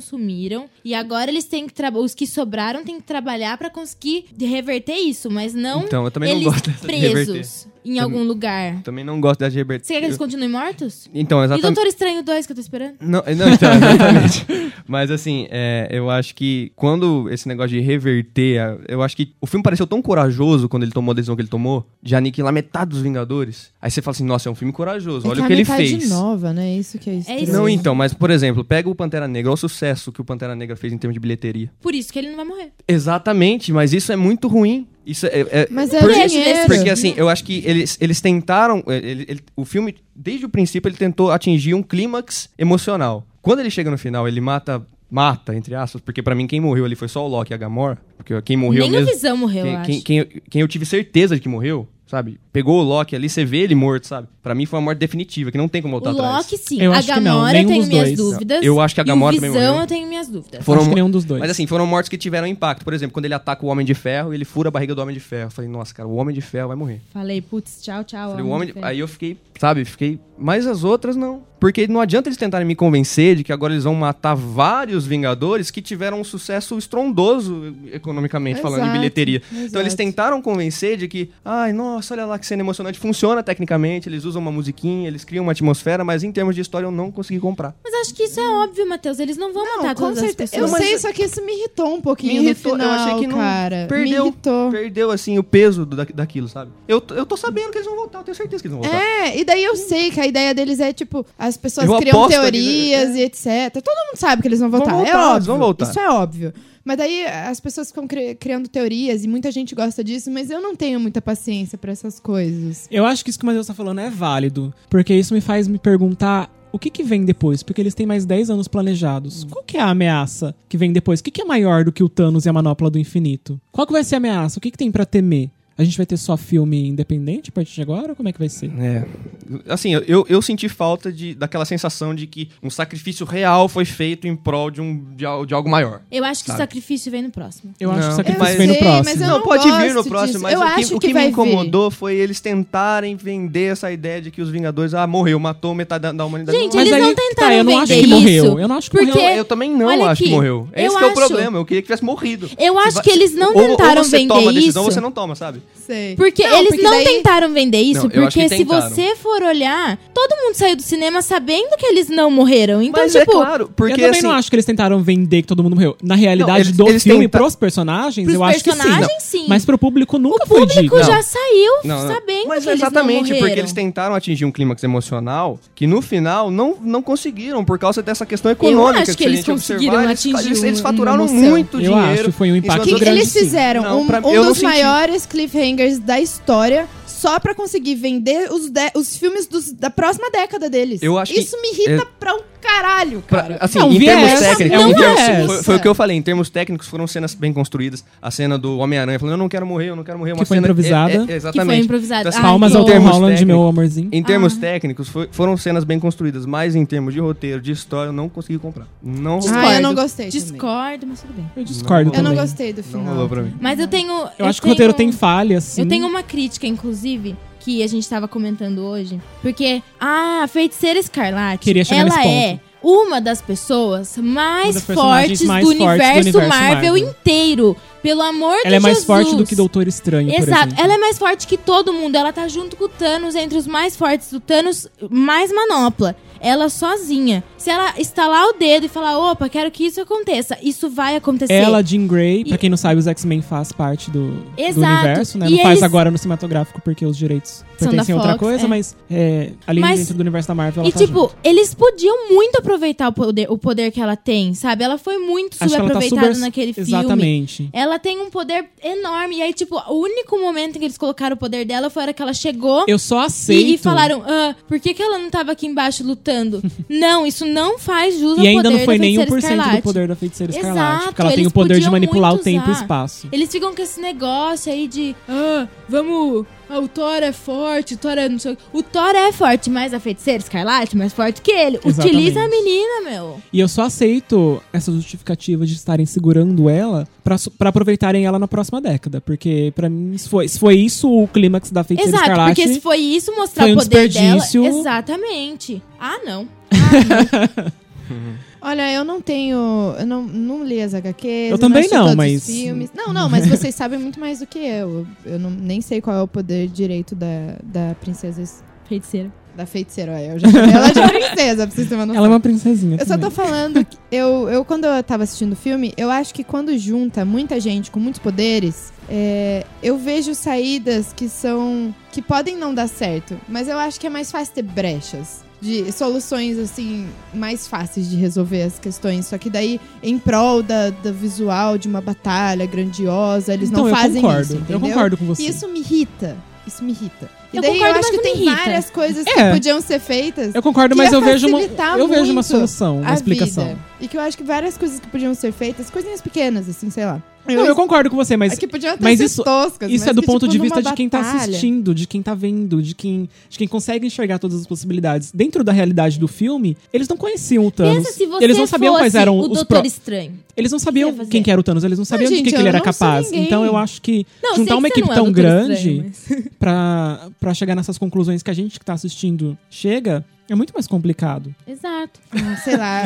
E agora eles têm que os que sobraram têm que trabalhar pra conseguir reverter isso, mas não Então, eu também não eles gosto dessa de presos em algum lugar. Também não gosto da reverter. Você quer que eles continuem mortos? Então, E exatamente. Doutor Estranho 2 que eu tô esperando? Não, então, exatamente. Mas assim, eu acho que quando esse negócio de reverter, eu acho que o filme pareceu tão corajoso quando ele tomou a decisão que ele tomou, de aniquilar metade dos Vingadores. Aí você fala assim, nossa, é um filme corajoso, olha o que ele fez. nova, né? Isso que é estranho. isso. Não, então, mas por exemplo, pega o Pantera Negra, olha o sucesso que o Pantera Negra fez em termos de bilheteria. Por isso que ele não vai morrer. Exatamente, mas isso é muito ruim. Isso Mas é porque, dinheiro. porque assim, eu acho que eles tentaram. O filme, desde o princípio, ele tentou atingir um clímax emocional. Quando ele chega no final, ele mata, entre aspas, porque pra mim quem morreu ali foi só o Loki e a Gamora. Porque quem morreu Nem mesmo. o Visão morreu, eu acho. Quem eu tive certeza de que morreu, sabe? Pegou o Loki ali, você vê ele morto, sabe? Pra mim foi uma morte definitiva, que não tem como voltar O atrás. Loki, sim. Eu A acho que não, Gamora eu nenhum tenho dos minhas dois. dúvidas. Eu acho que a Gamora e o também Visão morreu. eu tenho minhas dúvidas. Foram Acho que nenhum dos dois. Mas assim, foram mortes que tiveram impacto. Por exemplo, quando ele ataca o Homem de Ferro, ele fura a barriga do Homem de Ferro. Eu falei, nossa, cara, o Homem de Ferro vai morrer. Falei, putz, tchau. Falei, Homem de Ferro. Aí eu fiquei, sabe, mas as outras não. Porque não adianta eles tentarem me convencer de que agora eles vão matar vários Vingadores que tiveram um sucesso estrondoso, economicamente falando, de Exato, bilheteria. exato. Então eles tentaram convencer de que, ai, nossa, olha lá que cena emocionante. Funciona tecnicamente, eles usam uma musiquinha, eles criam uma atmosfera, mas em termos de história eu não consegui comprar. Mas acho que isso é óbvio, Matheus. Eles não vão matar com todas as certeza. pessoas. Eu sei, só que isso me irritou um pouquinho Me irritou, no final, eu achei que não cara. perdeu. Me irritou. Perdeu, assim, o peso daquilo, sabe? Eu tô sabendo que eles vão voltar, eu tenho certeza que eles vão voltar. E daí eu sei que a ideia deles é, tipo, as pessoas Eu criam aposto teorias que- e etc. Todo mundo sabe que eles vão voltar. Vão É voltar, óbvio. eles vão voltar. Isso é óbvio. Mas daí as pessoas ficam criando teorias e muita gente gosta disso, mas eu não tenho muita paciência pra essas coisas. Eu acho que isso que o Matheus tá falando é válido. Porque isso me faz me perguntar o que vem depois. Porque eles têm mais 10 anos planejados. Qual que é a ameaça que vem depois? O que é maior do que o Thanos e a Manopla do Infinito? Qual que vai ser a ameaça? O que tem pra temer? A gente vai ter só filme independente a partir de agora? Como é que vai ser? Assim, eu senti falta daquela sensação de que um sacrifício real foi feito em prol de algo maior. Eu acho que sabe? o sacrifício vem no próximo. Eu acho que o Não, sacrifício eu vem no sei, próximo. mas eu Não, não pode vir no gosto próximo, disso. mas Eu acho o que que vai me incomodou foi eles tentarem vender essa ideia de que os Vingadores, morreu, matou metade da humanidade. Gente, Mas eles aí, não tentaram eu não acho vender que morreu. isso, Eu não acho que porque- morreu. eu também não Olha acho que aqui, morreu. eu Esse que é o acho- problema. Eu queria que tivesse morrido. Eu acho que eles não Ou tentaram você vender toma a decisão, isso. ou você não toma, sabe? Sei. Porque Não, eles porque não daí- tentaram vender isso, Não, eu acho porque que se tentaram. você for olhar, todo mundo saiu do cinema sabendo que eles não morreram. Então, Mas tipo, é claro, porque eu também assim, não acho que eles tentaram vender que todo mundo morreu. Na realidade, Não, do eles filme, tenta- pros personagens, pros eu acho que sim. personagens, sim. Mas pro público nunca O foi público dito. já saiu Não, sabendo mas que eles não exatamente, morreram. porque eles tentaram atingir um clímax emocional que no final não conseguiram por causa dessa questão econômica. acho que se a eles gente observar, conseguiram eles- atingir eles uma faturaram emoção. muito Eu dinheiro. acho que foi um em cima impacto dos- Que grande, eles sim. fizeram Não, um eu não dos senti. maiores cliffhangers da história só pra conseguir vender os filmes da próxima década deles. Eu acho que- Isso me irrita pra um caralho, cara. Assim, Não, em termos viés, técnicos, é um em termos- viés. foi o que eu falei, em termos técnicos foram cenas bem construídas. A cena do Homem-Aranha falando, eu não quero morrer, uma Que foi cena improvisada. Que exatamente. foi improvisado. Então, assim, Ai, Palmas que ao Tom termos Holland, técnicos- meu amorzinho. Em termos técnicos, foram cenas bem construídas, mas em termos de roteiro, de história, eu não consegui comprar. Não Discordo. Ah, eu não gostei também. Discordo, mas tudo bem. Eu discordo Eu não também. gostei do final. Não rolou pra mim. Mas eu tenho... Eu acho que o roteiro tem falhas, sim. Eu tenho uma crítica, inclusive, que a gente tava comentando hoje. Porque a Feiticeira Escarlate, Queria chegar ela nesse ponto. é uma das pessoas mais das personagens fortes mais do fortes do universo universo Marvel Marvel. inteiro. Pelo amor de Ela é mais Jesus. forte do que Doutor Estranho, por Exato, exemplo. ela é mais forte que todo mundo. Ela tá junto com o Thanos, entre os mais fortes. O Thanos mais manopla. Ela sozinha. Se ela estalar o dedo e falar, opa, quero que isso aconteça, isso vai acontecer. Ela, Jean Grey, pra E- quem não sabe, os X-Men faz parte do Exato. universo, né? E Não faz eles- agora no cinematográfico porque os direitos São pertencem a da outra Fox, coisa, é. mas ali Mas- dentro do universo da Marvel ela E, tá tipo, junto. eles podiam muito aproveitar o poder que ela tem, sabe? Ela foi muito Acho que ela tá subaproveitada super... naquele filme. Exatamente. Ela tem um poder enorme. E aí, tipo, o único momento em que eles colocaram o poder dela foi a hora que ela chegou Eu só aceito... e falaram, por que ela não tava aqui embaixo lutando? Não, isso não faz jus ao E ainda poder não foi da nem Feiticeira 1% do Escarlate. poder da Feiticeira Escarlate. Exato, Porque ela tem eles o poder de podiam manipular o muito tempo e usar. espaço. Eles ficam com esse negócio aí de, vamos... o Thor é forte, o Thor é não sei o quê. O Thor é forte, mas a Feiticeira Escarlate é mais forte que ele. Exatamente. Utiliza a menina, meu. E eu só aceito essa justificativa de estarem segurando ela pra aproveitarem ela na próxima década. Porque, pra mim, se foi isso o clímax da Feiticeira Exato, Escarlate... porque se foi isso mostrar foi um o poder dela... desperdício. Exatamente. Ah, não. Olha, eu não tenho... Eu não li as HQs. Eu também assisti não, todos mas- os filmes. Não, mas vocês sabem muito mais do que eu. Eu nem sei qual é o poder direito da princesa... Feiticeira. Da feiticeira, olha. Eu já chamei ela de princesa, pra vocês terem uma noção. Ela é uma princesinha Eu só também. tô falando que eu quando eu tava assistindo o filme, eu acho que quando junta muita gente com muitos poderes, eu vejo saídas que podem não dar certo, mas eu acho que é mais fácil ter brechas. De soluções, assim, mais fáceis de resolver as questões. Só que daí, em prol da visual de uma batalha grandiosa, eles Então, não fazem eu concordo. isso, entendeu? Eu concordo com você. E isso me irrita. Isso me irrita. E Eu daí eu concordo, acho mas que não me tem irrita. várias coisas que É. podiam ser feitas. Eu concordo, que mas ia eu vejo facilitar uma muito solução, uma a explicação. vida. E que eu acho que várias coisas que podiam ser feitas, coisinhas pequenas, assim, sei lá. Não, eu concordo com você, mas que podiam até mas ser isso- toscas. isso mas é do que, ponto tipo, de vista numa de quem tá batalha- assistindo, de quem tá vendo, de quem consegue enxergar todas as possibilidades. Dentro da realidade do filme, eles não conheciam o Thanos. Pensa se você Eles não sabiam fosse quais eram o os Doutor Estranho. Eles não que sabiam você ia fazer? quem que era o Thanos, eles não sabiam de gente, que ele eu era não sou capaz. ninguém. Então eu acho que Não, juntar sei uma que você equipe não é tão Doutor grande Estranho, pra chegar nessas conclusões que a gente que tá assistindo chega, é muito mais complicado. Exato. Sei lá.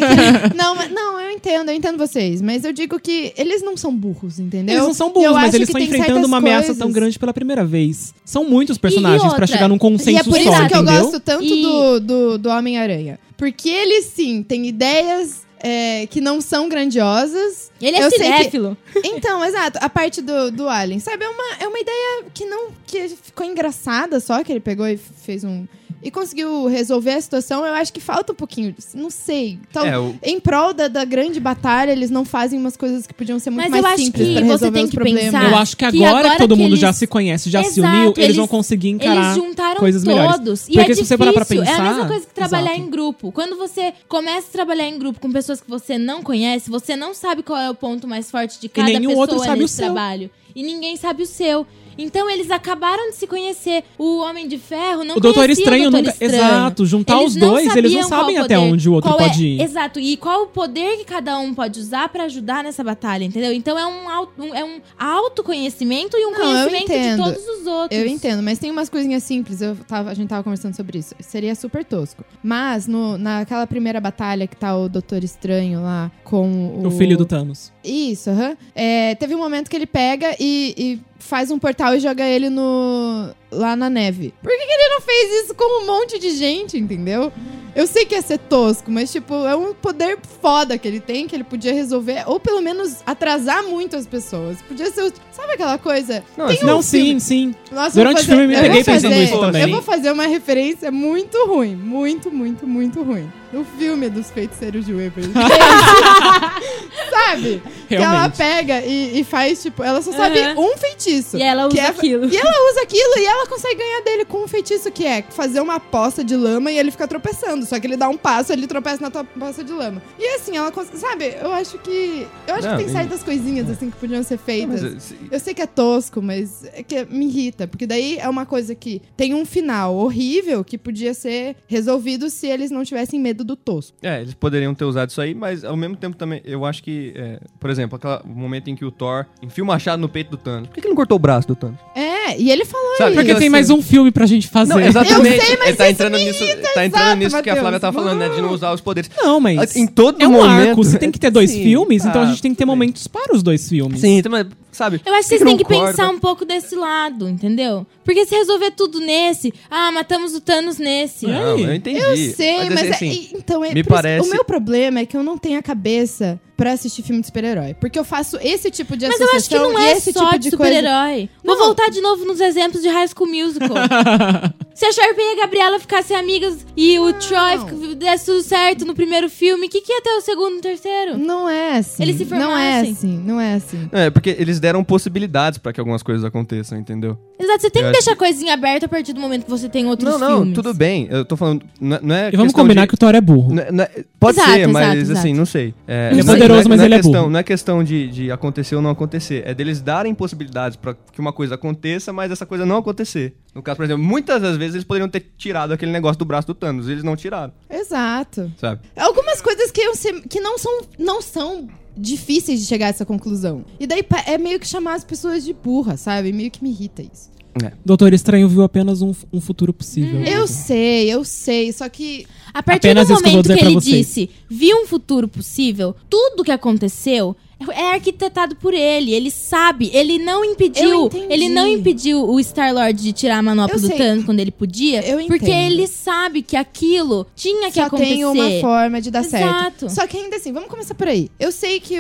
Não, eu entendo vocês. Mas eu digo que eles não são burros, entendeu? Eles não são Eu burros, mas acho eles que estão tem enfrentando certas uma ameaça coisas. tão grande pela primeira vez. São muitos personagens outra, pra chegar num E consenso é por só, isso que eu entendeu? gosto tanto E- do Homem-Aranha. Porque ele, sim, tem ideias que não são grandiosas. Ele é Eu sei que- cinéfilo. Então, exato. A parte do Alien, sabe? É uma ideia que ficou engraçada só, que ele pegou e fez e conseguiu resolver a situação. Eu acho que falta um pouquinho disso. Não sei. Então, em prol da grande batalha, eles não fazem umas coisas que podiam ser muito Mas eu mais acho simples que pra você resolver tem os que problemas. pensar- Eu acho que que agora que agora todo que mundo eles- já se conhece, já se Exato, uniu, eles eles- vão conseguir encarar Eles juntaram coisas melhores. todos. E Porque é se você parar pra difícil. É a pensar- mesma coisa que trabalhar Exato. em grupo. Quando você começa a trabalhar em grupo com pessoas que você não conhece, você não sabe qual é o ponto mais forte de cada nenhum pessoa outro sabe nesse o seu. trabalho. E ninguém sabe o seu. Então eles acabaram de se conhecer. O Homem de Ferro não O Doutor conhecia Estranho o Doutor nunca... Estranho. Exato, juntar Eles os dois, eles não sabiam sabem qual até poder, onde o outro qual pode ir. Exato, e qual o poder que cada um pode usar pra ajudar nessa batalha, entendeu? Então é um autoconhecimento e um Não, eu conhecimento de entendo. todos os outros. Eu entendo, mas tem umas coisinhas simples. A gente tava conversando sobre isso. Seria super tosco. Mas naquela primeira batalha que tá o Doutor Estranho lá com O filho do Thanos. Isso, aham. Teve um momento que ele pega e faz um portal e joga ele lá na neve. Por que ele não fez isso com um monte de gente, entendeu? Eu sei que ia ser tosco, mas, tipo, é um poder foda que ele tem, que ele podia resolver, ou pelo menos atrasar muito as pessoas. Podia ser... Sabe aquela coisa? Não, Tem assim, Não, filme- sim. Nossa, Durante o filme me eu peguei vou pensando fazer- isso também. Eu vou fazer uma referência muito ruim. Muito, muito, muito ruim. No filme dos Feiticeiros de Waverly. Sabe? Que ela Realmente. pega e faz, tipo... Ela só sabe um feitiço. E ela que usa aquilo. E ela usa aquilo e ela consegue ganhar dele com um feitiço que é fazer uma poça de lama e ele fica tropeçando. Só que ele dá um passo, ele tropeça na tua poça de lama. E assim, ela consegue... Sabe? Eu acho que Não, tem certas coisinhas, assim, que podiam ser feitas. Mas, Eu sei que é tosco, mas é que me irrita. Porque daí é uma coisa que tem um final horrível que podia ser resolvido se eles não tivessem medo do tosco. eles poderiam ter usado isso aí, mas ao mesmo tempo também, eu acho que, por exemplo, o momento em que o Thor enfia o machado no peito do Thanos. Por que ele não cortou o braço do Thanos? E ele falou Sabe, isso. Porque Então, tem assim, mais um filme pra gente fazer. Não, exatamente. Eu sei, mas ele tá isso entrando me nisso, irrita, tá entrando exato, nisso que a Matheus. Flávia tava falando, né? De não usar os poderes. Não, mas Em todo é um momento. arco. Você tem que ter dois Sim, filmes, então a tá, gente tem que ter tudo bem. momentos para os dois filmes. Sim, então, mas, sabe? Eu acho que vocês eu têm que concordo, pensar mas- um pouco desse lado, entendeu? Porque se resolver tudo nesse... matamos o Thanos nesse. Não, eu entendi. Eu sei, mas assim, então me por isso- parece- o meu problema é que eu não tenho a cabeça pra assistir filme de super-herói. Porque eu faço esse tipo de Mas eu associação acho que não e é esse só tipo de de coisa. super-herói. Vou Não. voltar de novo nos exemplos de High School Musical. Se a Sharpay e a Gabriela ficassem amigas e o Troy desse tudo certo no primeiro filme, o que ia ter o segundo e o terceiro? Não é assim. Eles se Não é formassem. assim, não é assim. porque eles deram possibilidades pra que algumas coisas aconteçam, entendeu? Exato, você tem Eu que acho deixar a coisinha aberta a partir do momento que você tem outros Não, filmes. tudo bem. Eu tô falando. Não é E vamos questão combinar de- que o Thor é burro. Pode Exato, ser, mas exato, assim, exato. não sei. Ele é poderoso, mas ele é burro. Não é questão de acontecer ou não acontecer. É deles darem possibilidades pra que uma coisa aconteça, mas essa coisa não acontecer. No caso, por exemplo, muitas das vezes eles poderiam ter tirado aquele negócio do braço do Thanos. Eles não tiraram, Exato. sabe? Algumas coisas que não são difíceis de chegar a essa conclusão. E daí é meio que chamar as pessoas de burra, sabe? Meio que me irrita isso. Doutor Estranho viu apenas um futuro possível. Eu sei, só que... A partir Apenas do isso que eu vou momento dizer que pra ele vocês. disse, viu um futuro possível, tudo que aconteceu é arquitetado por ele. Ele sabe, ele não Eu impediu. entendi. Ele não impediu o Star-Lord de tirar a manopla Eu do sei. Thanos quando ele podia. Eu porque entendo. ele sabe que aquilo tinha que só acontecer. tem uma forma de dar Exato. certo. Só que ainda assim, vamos começar por aí. Eu sei que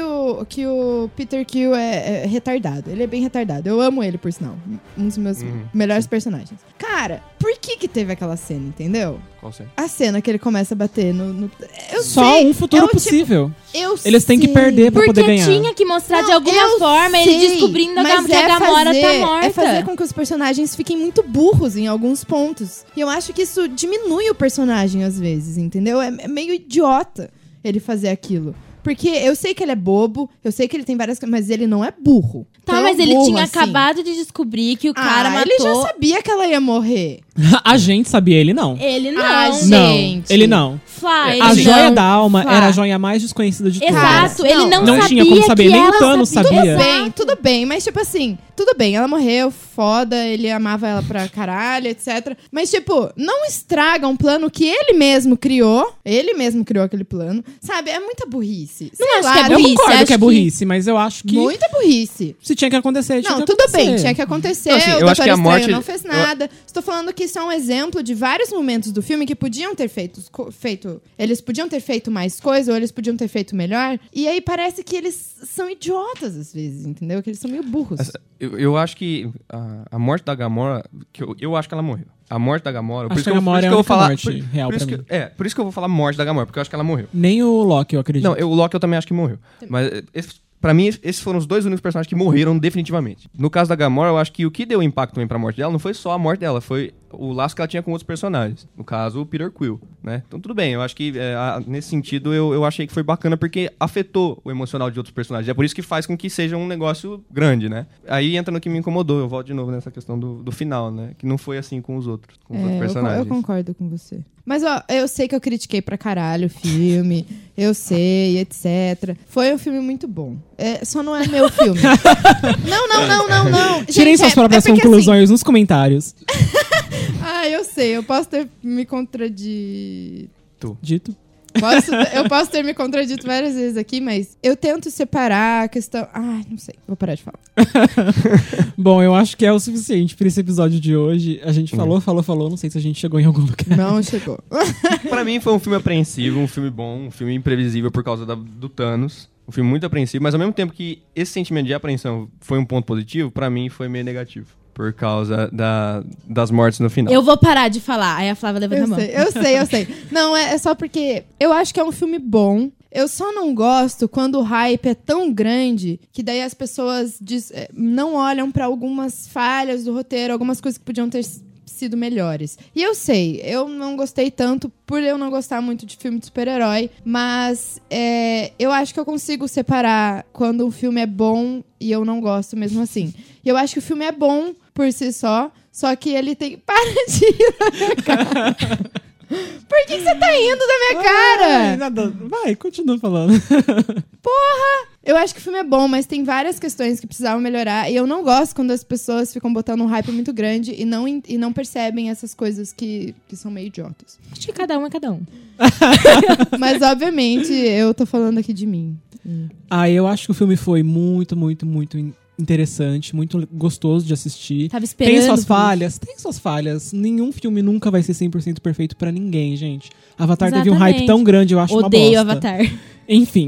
o Peter Quill é retardado. Ele é bem retardado. Eu amo ele, por sinal. Um dos meus melhores personagens. Cara, por que teve aquela cena, entendeu? Qual série? A cena que ele começa a bater no... Eu Só sei, um futuro é o tipo- possível. Eu Eles têm que sei. perder pra Porque poder ganhar. tinha que mostrar de Não, alguma eu forma sei, ele descobrindo mas que a Gamora tá morta. É fazer com que os personagens fiquem muito burros em alguns pontos. E eu acho que isso diminui o personagem às vezes, entendeu? É meio idiota ele fazer aquilo. Porque eu sei que ele é bobo, eu sei que ele tem várias coisas, mas ele não é burro. Tá, Tão mas ele burro tinha assim. acabado de descobrir que o cara matou... ele já sabia que ela ia morrer. A gente sabia, ele não. Ele não. Ah, Não, gente. ele não. Flá, ele A não. joia da alma Flá. era a joia mais desconhecida de todas. Exato, Cara, ele não não sabia tinha como saber, que nem o ela Thanos sabia. Tudo bem, mas tipo assim, tudo bem, ela morreu, foda, ele amava ela pra caralho, etc. Mas tipo, não estraga um plano que ele mesmo criou aquele plano, sabe? É muita burrice. Sei acho lá, que é Eu burrice, concordo acho que é que- burrice, mas eu acho que Muita burrice. se tinha que acontecer, tinha Não, que tudo acontecer. bem, tinha que acontecer. Não, assim, o eu acho Doutor que a Estranho morte- não fez nada. Estou falando que isso é um exemplo de vários momentos do filme que podiam ter feito. Eles podiam ter feito mais coisa, ou eles podiam ter feito melhor. E aí parece que eles são idiotas às vezes, entendeu? Que eles são meio burros. Eu acho que a morte da Gamora, que eu acho que ela morreu. A morte da Gamora, por Acho isso que que a eu, por Gamora isso é que a eu vou única falar, morte real por isso pra que, por isso que eu vou falar morte da Gamora, porque eu acho que ela morreu. Nem o Loki, eu acredito. Não, o Loki eu também acho que morreu. Mas pra mim, esses foram os dois únicos personagens que morreram definitivamente. No caso da Gamora, eu acho que o que deu impacto também pra morte dela não foi só a morte dela, foi o laço que ela tinha com outros personagens. No caso, o Peter Quill, né? Então tudo bem, eu acho que nesse sentido eu achei que foi bacana porque afetou o emocional de outros personagens. É por isso que faz com que seja um negócio grande, né? Aí entra no que me incomodou, eu volto de novo nessa questão do final, né? Que não foi assim com os outros personagens. Eu concordo com você. Mas, ó, eu sei que eu critiquei pra caralho o filme, eu sei, etc. Foi um filme muito bom. Só não é meu filme. Não. Tirem suas próprias conclusões nos comentários. Eu sei, eu posso ter me contradito. Dito. Eu posso ter me contradito várias vezes aqui, mas eu tento separar a questão... não sei. Vou parar de falar. Bom, eu acho que é o suficiente para esse episódio de hoje. A gente falou. Não sei se a gente chegou em algum lugar. Não chegou. Pra mim foi um filme apreensivo, um filme bom, um filme imprevisível por causa do Thanos. Um filme muito apreensivo, mas ao mesmo tempo que esse sentimento de apreensão foi um ponto positivo, pra mim foi meio negativo. Por causa das mortes no final. Eu vou parar de falar. Aí a Flávia levanta a mão. Eu sei. Não, é só porque eu acho que é um filme bom. Eu só não gosto quando o hype é tão grande que daí as pessoas não olham pra algumas falhas do roteiro, algumas coisas que podiam ter sido melhores. E eu sei, eu não gostei tanto por eu não gostar muito de filme de super-herói, mas eu acho que eu consigo separar quando um filme é bom e eu não gosto mesmo assim. E eu acho que o filme é bom por si só que ele tem... Para de ir na minha cara! Por que você tá indo da minha cara? Nada. Vai, continua falando. Eu acho que o filme é bom, mas tem várias questões que precisavam melhorar. E eu não gosto quando as pessoas ficam botando um hype muito grande e não percebem essas coisas que são meio idiotas. Acho que cada um é cada um. Mas, obviamente, eu tô falando aqui de mim. Eu acho que o filme foi muito, muito, muito interessante, muito gostoso de assistir. Tava esperando. Tem suas falhas. Nenhum filme nunca vai ser 100% perfeito pra ninguém, gente. Avatar teve um hype tão grande, eu acho uma bosta. Odeio Avatar. Enfim.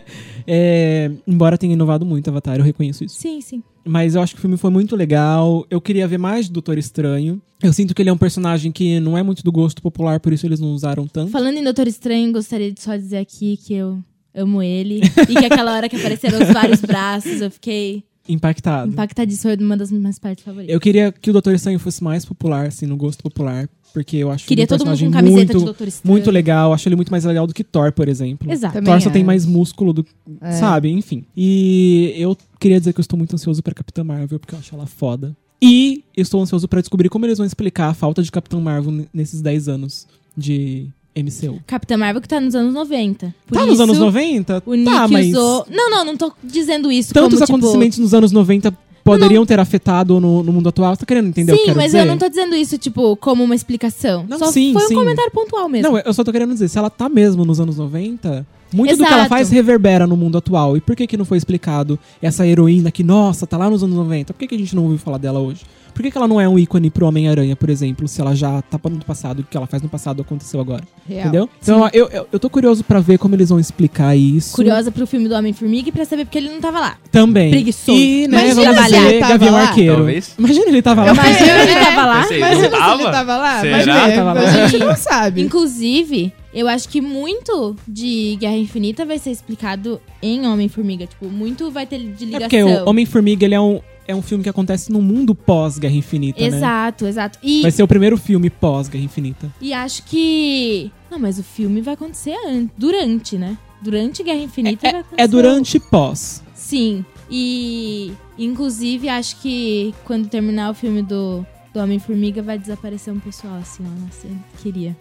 Embora tenha inovado muito Avatar, eu reconheço isso. Sim. Mas eu acho que o filme foi muito legal. Eu queria ver mais do Doutor Estranho. Eu sinto que ele é um personagem que não é muito do gosto popular, por isso eles não usaram tanto. Falando em Doutor Estranho, gostaria de só dizer aqui que eu amo ele. E que aquela hora que apareceram os vários braços, eu fiquei... impactadíssimo, foi uma das minhas partes favoritas. Eu queria que o Doutor Estranho fosse mais popular, assim, no gosto popular. Porque eu acho Queria ele um todo mundo personagem com camiseta de Doutor Estranho. muito legal. Acho ele muito mais legal do que Thor, por exemplo. Exato. Também Thor só tem acho. mais músculo do... Sabe? Enfim. E eu queria dizer que eu estou muito ansioso pra Capitã Marvel, porque eu acho ela foda. E eu estou ansioso pra descobrir como eles vão explicar a falta de Capitã Marvel nesses 10 anos de MCU. Capitã Marvel que tá nos anos 90. Nos anos 90? O Nick usou... Não tô dizendo isso Tantos como, acontecimentos nos anos 90 poderiam ter afetado no mundo atual. Você tá querendo entender o que eu quero dizer? Sim, mas eu não tô dizendo isso, como uma explicação. Não, só sim. foi um comentário pontual mesmo. Não, eu só tô querendo dizer, se ela tá mesmo nos anos 90, muito do que Exato. ela faz reverbera no mundo atual. E por que não foi explicado essa heroína que, nossa, tá lá nos anos 90? Por que a gente não ouviu falar dela hoje? Por que ela não é um ícone pro Homem-Aranha, por exemplo, se ela já tá no passado, o que ela faz no passado aconteceu agora? Real. Entendeu? Então eu tô curioso pra ver como eles vão explicar isso. Curiosa pro filme do Homem-Formiga e pra saber porque ele não tava lá. Também. Preguiçoso. E, né, Imagina vamos se ele dizer, tava Gavião lá. Arqueiro. Talvez. Imagina ele tava lá. Imagina ele tava lá. Imagina se ele tava lá. Será? Mas Tava lá. a gente não sabe. Inclusive, eu acho que muito de Guerra Infinita vai ser explicado em Homem-Formiga. Tipo, muito vai ter de ligação. Porque o Homem-Formiga, ele é um filme que acontece no mundo pós-Guerra Infinita, né? Exato. Vai ser o primeiro filme pós-Guerra Infinita. E acho que... Não, mas o filme vai acontecer durante, né? Durante Guerra Infinita vai acontecer. É durante e pós. Sim. E, inclusive, acho que quando terminar o filme do Homem-Formiga vai desaparecer um pessoal assim, ó. Nossa, eu queria.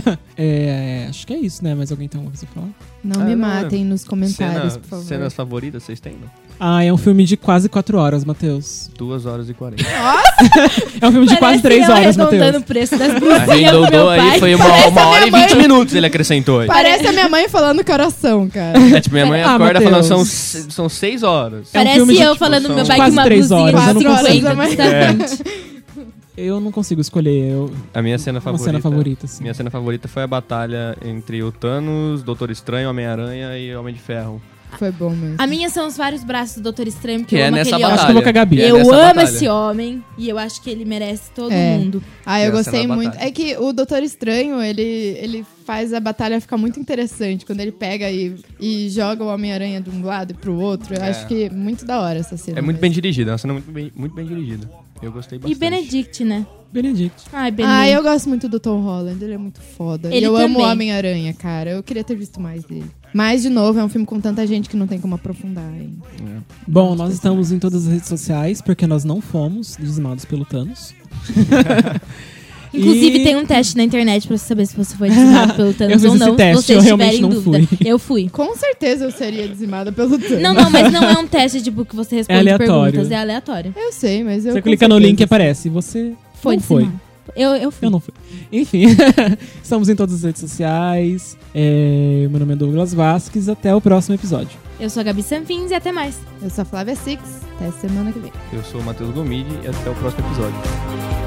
Acho que é isso, né? Mas alguém tem alguma coisa pra falar? Não me matem nos comentários, por favor. Cenas favoritas, vocês têm, não? É um filme de quase 4 horas, Matheus. 2 horas e 40. É um filme de quase 3 horas, arredondando Matheus. o preço das blusinhas do meu Arredondou pai. aí, foi Parece uma a hora e minha 20 mãe. minutos ele acrescentou aí. Parece a minha mãe falando coração, cara. É tipo, minha mãe acorda Matheus. falando, são 6 horas. É um Parece filme de, eu tipo, falando pro meu são pai que uma quase 3 blusinha horas, eu de não 50 consigo. distante. Eu não consigo escolher A minha cena uma favorita. cena favorita, assim. Minha cena favorita foi a batalha entre o Thanos, Doutor Estranho, Homem-Aranha e Homem de Ferro. Foi bom mesmo. A minha são os vários braços do Doutor Estranho, porque Que eu é amo nessa aquele batalha. Acho que eu vou com a Gabi. Que é Eu nessa amo batalha. esse homem e eu acho que ele merece todo É. mundo. Ah, eu Essa gostei é a muito. batalha. É que o Doutor Estranho, ele faz a batalha ficar muito interessante. Quando ele pega e joga o Homem-Aranha de um lado e pro outro. Eu acho que é muito da hora essa cena. É muito mesmo. bem dirigida, é uma cena muito bem dirigida. Eu gostei E bastante. Benedict, né? Benedict. Ai, Benedict. Eu gosto muito do Tom Holland, ele é muito foda. Ele e eu amo o também. Homem-Aranha, cara. Eu queria ter visto mais dele. Mas, de novo, é um filme com tanta gente que não tem como aprofundar. Hein? Bom, nós estamos em todas as redes sociais, porque nós não fomos dizimados pelo Thanos. Inclusive, E- tem um teste na internet pra você saber se você foi dizimado pelo Eu Thanos fiz ou esse não. teste, se você eu estiver realmente em não dúvida. fui. Eu fui. Com certeza eu seria dizimada pelo Thanos. Não, mas não é um teste tipo que você responde aleatório. perguntas, é aleatório. Eu sei, mas eu... Você com clica no certeza link e sei. aparece. E você Foi não foi. dizimado. Eu fui. Eu não fui. Enfim, estamos em todas as redes sociais. Meu nome é Douglas Vasquez. Até o próximo episódio. Eu sou a Gabi Sanfins e até mais. Eu sou a Flávia Six. Até semana que vem. Eu sou o Matheus Gomide e até o próximo episódio.